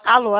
Alô?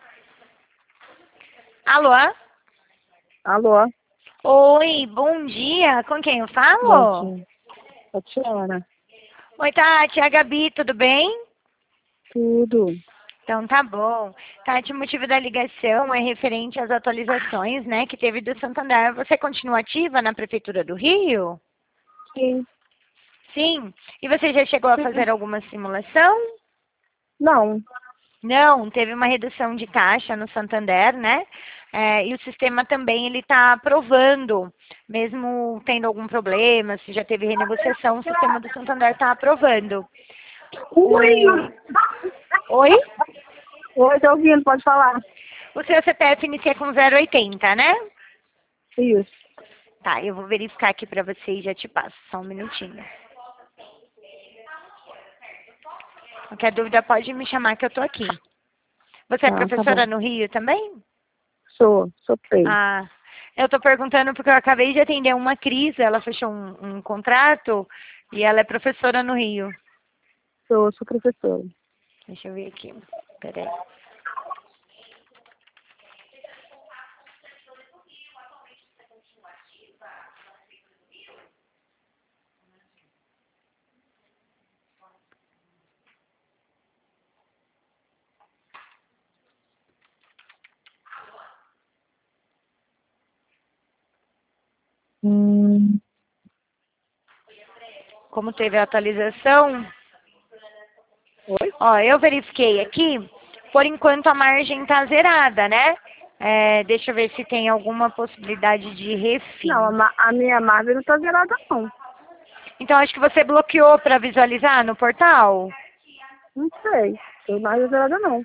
Alô? Alô? Oi, bom dia. Com quem eu falo? Bom dia. Tatiana. Oi, Tati. É a Gabi, tudo bem? Tudo. Então tá bom. Tati, o motivo da ligação é referente às atualizações, né, que teve do Santander. Você continua ativa na Prefeitura do Rio? Sim. Sim. E você já chegou a fazer alguma simulação? Não. Não, teve uma redução de taxa no Santander, né? E o sistema também ele está aprovando, mesmo tendo algum problema, se já teve renegociação, o sistema do Santander está aprovando. Oi! Oi? Oi, tô ouvindo, pode falar. O seu CPF inicia com 0,80, né? Isso. Tá, eu vou verificar aqui para você e já te passo, só um minutinho. Qualquer dúvida pode me chamar que eu tô aqui. Você é Tá professora bom. no Rio também? Sou três. Ah, eu tô perguntando porque eu acabei de atender uma Cris, ela fechou um contrato e ela é professora no Rio. Sou professora. Deixa eu ver aqui. Peraí. Como teve a atualização, Oi? ó, eu verifiquei aqui, por enquanto a margem tá zerada, né? Deixa eu ver se tem alguma possibilidade de Não, refim. a minha margem não tá zerada, não. Então acho que você bloqueou para visualizar no portal. Não sei. Tô mais zerada, não.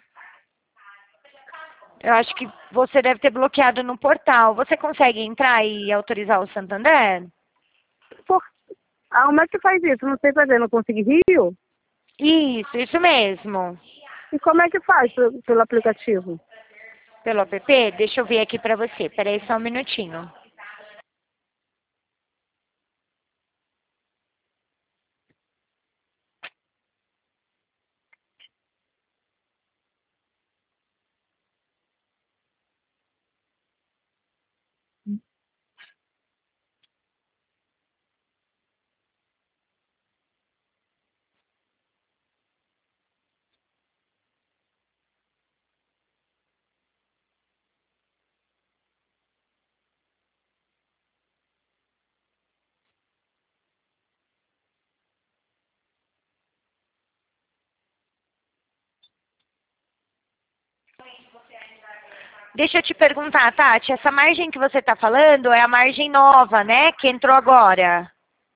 Eu acho que você deve ter bloqueado no portal. Você consegue entrar e autorizar o Santander? Por... Ah, como é que faz isso? Não sei fazer, não consigo Rio? Isso mesmo. E como é que faz pelo aplicativo? Pelo app? Deixa eu ver aqui pra você. Peraí só um minutinho. Deixa eu te perguntar, Tati, essa margem que você está falando é a margem nova, né? Que entrou agora.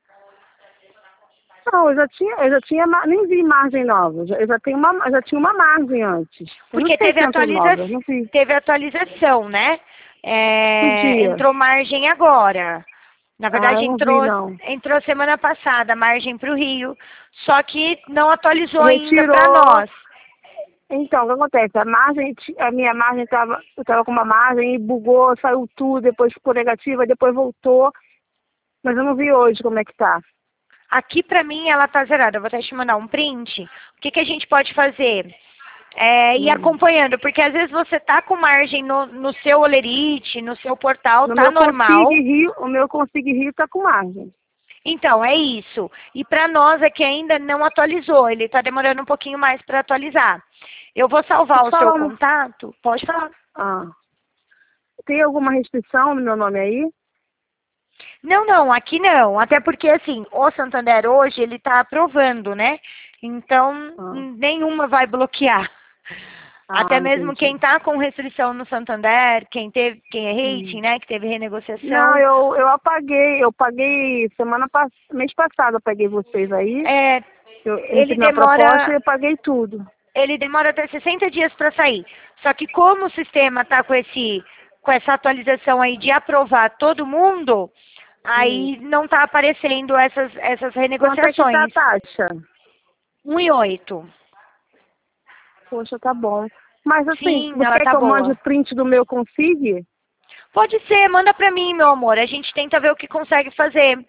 Não, nem vi margem nova. Eu já tinha uma margem antes. Eu não Porque sei se entrou nova, eu não vi. teve atualização, né? Podia. Entrou margem agora. Na Ah, verdade, eu não vi, não. entrou semana passada a margem para o Rio, só que não atualizou ainda para Retirou. nós. Então, o que acontece? A minha margem eu estava com uma margem e bugou, saiu tudo, depois ficou negativa, depois voltou. Mas eu não vi hoje como é que tá. Aqui para mim ela tá zerada. Eu vou até te mandar um print. O que a gente pode fazer? Ir acompanhando, porque às vezes você tá com margem no seu Olerite, no seu portal, No tá meu normal. Consigue Rio, o meu Consigue Rio tá com margem. Então, é isso. E para nós aqui ainda não atualizou, ele está demorando um pouquinho mais para atualizar. Eu vou salvar Deixa eu o te seu falar contato, pode falar. Ah, tem alguma restrição no meu nome aí? Não, aqui não. Até porque, assim, o Santander hoje, ele está aprovando, né? Então, Ah, nenhuma vai bloquear. Até mesmo quem entendi. está com restrição no Santander, quem é rating, Hum. né, que teve Não, renegociação, eu paguei mês passado eu paguei vocês aí. é, Eu ele recebi minha proposta demora e eu paguei tudo. ele demora até 60 dias para sair. Só que como o sistema está com essa atualização aí de aprovar todo mundo, Hum. aí não está aparecendo essas Quanto é que tá a renegociações. taxa? 1,8. Poxa, tá bom. Mas assim, Sim, você ela quer tá que eu mande boa. o print do meu Consigue? Pode ser, manda para mim, meu amor. A gente tenta ver o que consegue fazer.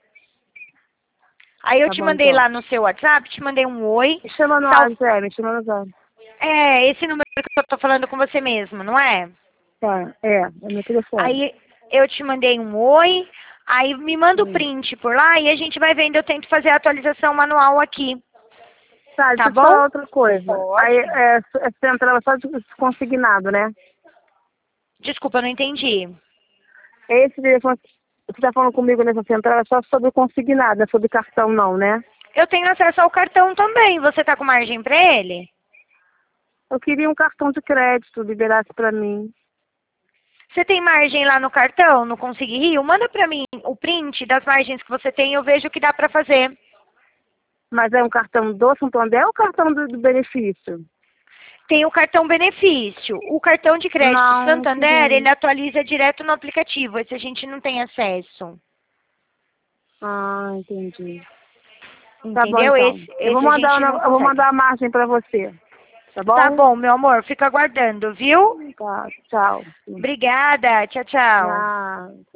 Aí eu Tá te bom, mandei então. lá no seu WhatsApp, te mandei um oi. Me chama no Sal... WhatsApp, me chama no WhatsApp. É, esse número que eu tô falando com você mesmo, não é? Tá, é meu telefone. Aí eu te mandei um oi, aí me manda o Hum. print por lá e a gente vai vendo, eu tento fazer a atualização manual aqui. Tá, deixa Tá eu te falar bom? outra coisa. Aí, essa entrada só de consignado, né? Desculpa, eu não entendi. Esse telefone, você tá falando comigo nessa central é só sobre consignado, não é sobre cartão não, né? Eu tenho acesso ao cartão também. Você tá com margem para ele? Eu queria um cartão de crédito, liberasse pra mim. Você tem margem lá no cartão, no Consegui Rio? Manda para mim o print das margens que você tem, eu vejo o que dá para fazer. Mas é um cartão do Santander ou cartão do benefício? Tem o cartão benefício. O cartão de crédito Não, Santander, queria. ele atualiza direto no aplicativo. Esse a gente não tem acesso. Ah, entendi. Tá bom, Entendeu? então. Esse, Eu vou esse a mandar, gente não eu vou consegue. mandar a margem pra você. Tá Tá bom? bom, meu amor. Fica aguardando, viu? Tá, tchau. Obrigada. Tchau, tchau. Ah,